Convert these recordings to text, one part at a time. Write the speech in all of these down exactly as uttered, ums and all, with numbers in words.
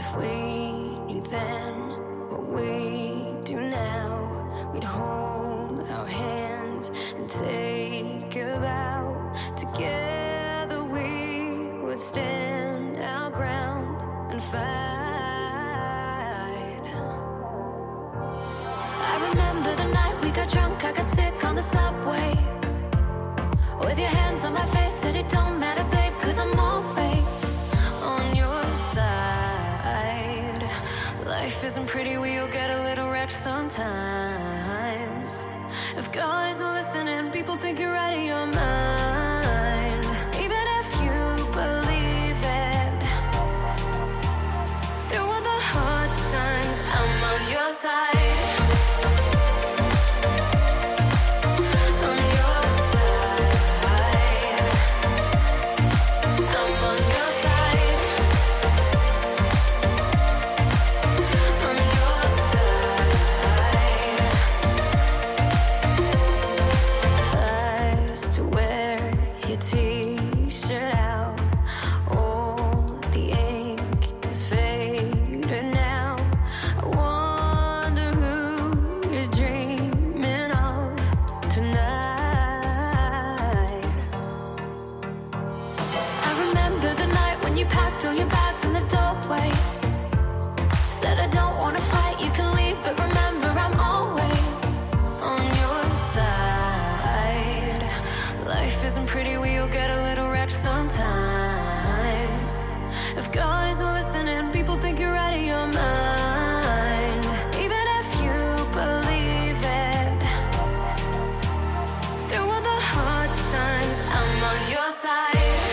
If we knew then what we do now, we'd hold our hands and take a vow. Together we would stand our ground and fight. I remember the night we got drunk, I got sick on the subway. With your hands on my face, said it don't matter, babe, cause I'm always on your side. Life isn't pretty, we all get a little wrecked sometimes. If God isn't listening, people think you're out of your mind. Even if you believe it, through all the hard times, I'm on your side. T-shirt out, all the ink is faded now. I wonder who you're dreaming of tonight. I remember the night when you packed all your bags in the doorway. Said I don't wanna fight, you can leave, but remember I'm always on your side. Life isn't pretty, we all get a little wrecked sometimes. If God isn't listening, people think you're out of your mind. Even if you believe it, through all the hard times, I'm on your side.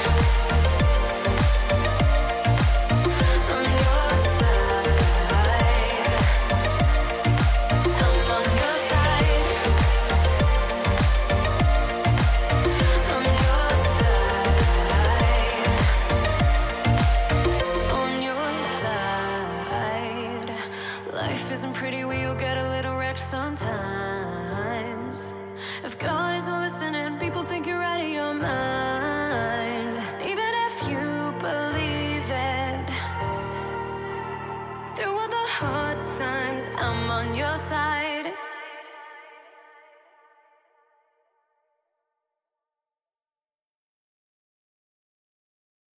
Life isn't pretty, we all get a little wrecked sometimes. If God isn't listening, people think you're out of your mind. Even if you believe it, through all the hard times, I'm on your side.